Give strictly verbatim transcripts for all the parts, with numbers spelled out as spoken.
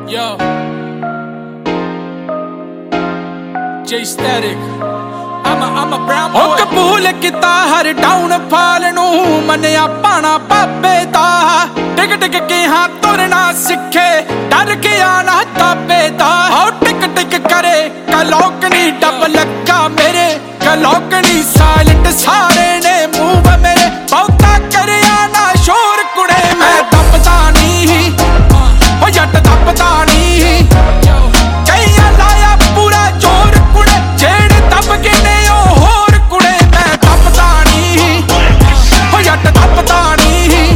Yo, J Static. I'm a, I'm a brown boy. ਉਹ ਕਬੂਲ ਕੀਤਾ ਹਰ ਡਾਊਨ ਫਾਲ ਨੂੰ ਮੰਨਿਆ ਪਾਣਾ ਬਾਬੇ ਦਾ ਟਿਕ ਟਿਕ ਕੇ ਹਾਂ ਤੁਰਨਾ ਸਿੱਖੇ ਡਰ ਗਿਆ ਨਾ ਤਾਬੇ ਦਾ ਉਹ ਟਿਕ ਟਿਕ ਕਰੇ ਕਲੋਕ ਨਹੀਂ ਡੱਬ ਲੱਗਾ ਮੇਰੇ ਕਲੋਕ ਨਹੀਂ ਸਾਇਲੈਂਟ ਸਾਰੇ ਨੇ ਮੂਵ ਮੇਰੇ ਬਹੁਤਾ ਕਰਿਆ ਨਾ ਸ਼ੋਰ ਕੁੜੇ ਮੈਂ ਦੱਬਦਾ ਨਹੀਂ ਉਹ ਜੱਟ ਦੱਬਦਾ ਨਹੀਂ ਕਈਆਂ ਲਾਇਆ ਪੂਰਾ ਜ਼ੋਰ ਕੁੜੇ ਜਿਹੜੇ ਦੱਬ ਕੇ ਨੇ ਉਹ ਹੋਰ ਕੁੜੇ ਮੈਂ ਦੱਬਦਾ ਨਹੀਂ ਉਹ ਜੱਟ ਦੱਬਦਾ ਨਹੀਂ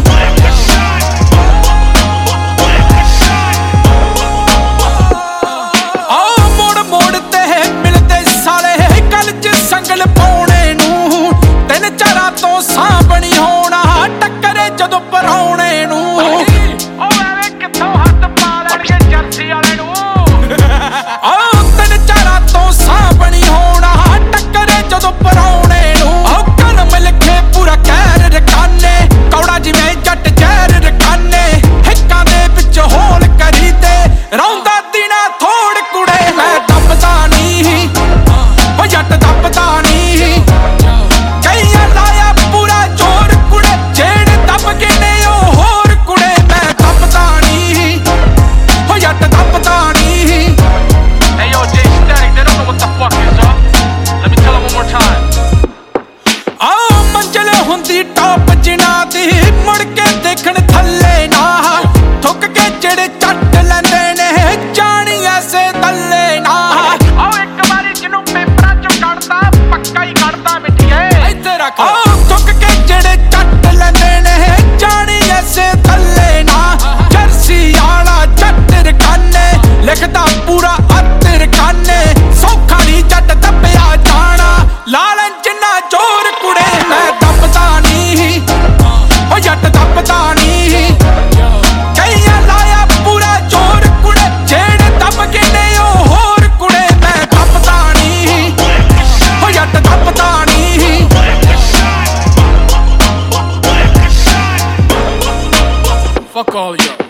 ਆਹ ਮੋੜ ਮੋੜ ਤੇ ਮਿਲਦੇ ਸਾਲੇ ਗੱਲ ਚ ਸੰਗਲ ਪਾਉਣੇ ਨੂੰ ਤਿੰਨ ਚਾਰਾਂ ਤੋਂ ਸਾਂਭਣੀ ਹੋਣਾ ਟੱਕਰੇ ਜਦੋਂ ਪਰਾਉਣੇ ਨੂੰ ਉਹ ਐਵੇਂ ਕਿੱਥੋਂ ਹੱਥ ਪਾ ਲੈਣਗੇ ਜਰਸੀ ਵਾਲੇ ਨੂੰ ਆਹ ਤਿੰਨ ਚਾਰਾਂ ਤੋਂ ਸਾਂਭਣੀ ਹੋਣਾ ਟੱਕਰੇ ਜਦੋਂ ਪਰਾਉਣੇ ਨੂੰ ਆਹ ਕਲਮ ਲਿਖੇ ਪੂਰਾ ਕਹਿਰ ਰਕਾਨੇ ਕੌੜਾ ਜਿਵੇਂ ਜੱਟ ਜ਼ਹਿਰ ਰਕਾਨੇ ਹਿੱਕਾਂ ਦੇ ਵਿੱਚ ਹੋਲ ਕਰੀ ਤੇ ਰੌਂਦਾ ਦਿਨਾ ਥੋੜ ਕੁੜੇ ਮੈਂ ਦੱਬਦਾ ਨਹੀਂ ਉਹ ਜੱਟ ਦੱਬਦਾ ਨਹੀਂ ਕਈਆਂ ਲਾਇਆ ਪੂਰਾ ਜ਼ੋਰ ਕੁੜੇ ਜਿਹੜੇ ਦੱਬ ਕੇ ਨੇ ਉਹ ਹੋਰ ਕੁੜੇ ਮੈਂ ਦੱਬਦਾ ਨਹੀਂ ਉਹ ਜੱਟ ਦੱਬਦਾ ਨਹੀਂ Hey yo, J Static, they don't know what the fuck is up. Let me tell them one more time. ਆ ਮੰਜ਼ਲ ਹੁੰਦੀ ਟੌਪ ਜਿਨ੍ਹਾਂ ਦੀ ਮੁੜ ਕੇ ਦੇਖਣ ਥੱਲੇ ਨਾ ਥੁੱਕ ਕੇ ਜਿਹੜੇ ਚੱਟ ਲੈਂਦੇ ਨੇ ਜਾਣੀ ਐਸੇ ਥੱਲੇ ਨਾ ਆਓ ਇੱਕ ਵਾਰੀ ਜਿਹਨੂੰ ਪੇਪਰਾਂ ਚੋਂ ਕੱਢਦਾ ਪੱਕਾ ਹੀ ਕੱਢਦਾ ਮਿੱਠੀਏ ਇੱਥੇ ਰੱਖ ਆ ਥੁੱਕ ਕੇ ਜਿਹੜੇ ਚੱਟ ਲੈਂਦੇ ਨੇ ਜਾਣੀ ਐਸੇ ਥੱਲੇ ਨਾ ਜਰਸੀ ਵਾਲਾ ਜੱਟ ਰਕਾਨੇ ਲਿਖਦਾ ਪੂਰਾ ਅੱਤ ਰਕਾਨੇ ਸੌਖਾ ਨਹੀਂ ਜੱਟ ਦੱਬਿਆ ਜਾਣਾ ਲਾਲਨ ਜਿੰਨਾ ਜ਼ੋਰ ਕੁੜੇ ਮੈਂ ਦੱਬਦਾ ਨਹੀਂ ਉਹ ਜੱਟ ਦੱਬਦਾ ਨਹੀਂ ਕਈਆਂ ਲਾਇਆ ਪੂਰਾ ਜ਼ੋਰ ਕੁੜੇ ਜਿਹੜੇ ਦੱਬ ਕੇ ਨੇ ਉਹ ਹੋਰ ਕੁੜੇ ਮੈਂ ਦੱਬਦਾ ਨਹੀਂ ਉਹ ਜੱਟ ਦੱਬਦਾ ਨਹੀਂ Fuck all y'all.